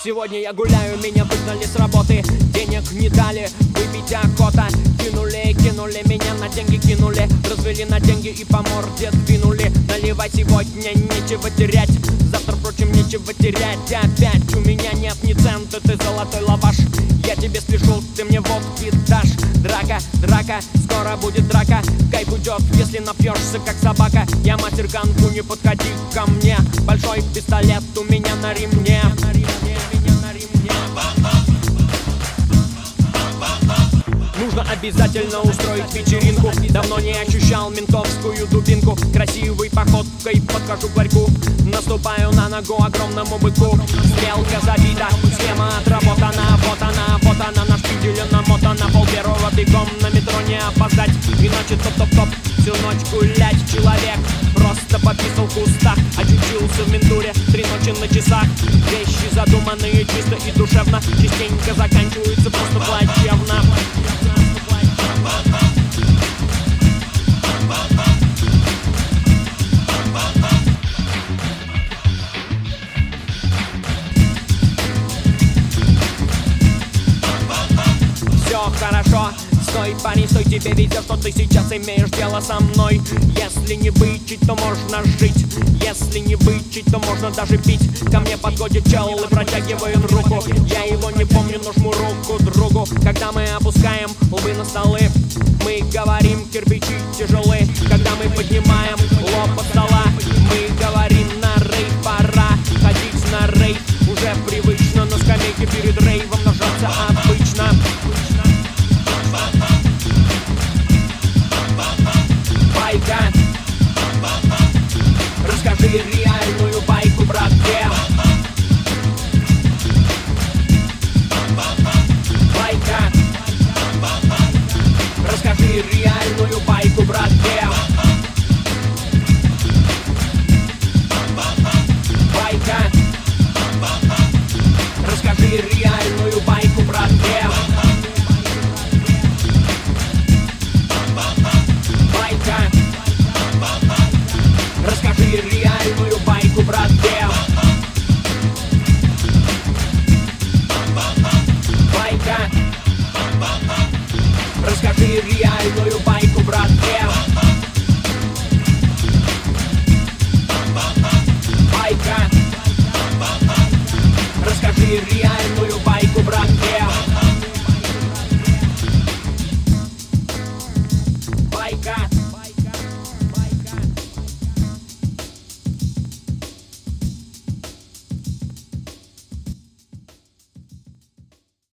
Сегодня я гуляю, меня выгнали с работы, денег не дали, выпить охота. Кинули меня на деньги, кинули, развели на деньги и по морде двинули. Наливай сегодня, нечего терять, завтра, впрочем, нечего терять. Опять у меня нет ни цента, ты золотой лаваш. Я тебе спешу, ты мне водки дашь. Драка, скоро будет драка. Кайф уйдет, если напьешься, как собака. Я мастер канку, не подходи ко мне. Большой пистолет у меня на ремне. Нужно обязательно устроить вечеринку. Давно не ощущал ментовскую дубинку. Красивой походкой подхожу к ларьку. Наступаю на ногу огромному быку. Стрелка забита, схема отработана. Вот она, на шпиделе намотана. Пол первого бегом, на метро не опоздать. Иначе топ-топ-топ, всю ночь гулять. Человек просто пописал в кустах. Очутился в ментуре, 3 ночи на часах. Вещи задуманные чисто и душевно. Частенько заканчиваются просто плачевно. Все хорошо, стой, парень, стой, тебе видят, что ты сейчас имеешь дело со мной. Если не вычить, то можно жить. Если не вычить, то можно даже пить. Ко мне подходит чел и протягивает руку. Я его не помню, но жму руку другу. Когда мы опускаем лбы на столы, мы говорим, кирпичи тяжелы. Когда мы поднимаем лоб от стола, мы говорим, на рейв пора. Ходить на рейв уже привычно. На скамейке перед рейвом нажаться обычно. Байка, расскажи реальную байку, братке. Байка, расскажи реальную байку, братке. Байка, расскажи реальную байку, братке. Байка, расскажи реальную байку, братке. Байка, расскажи реальную байку, братке. Байка, расскажи реальную.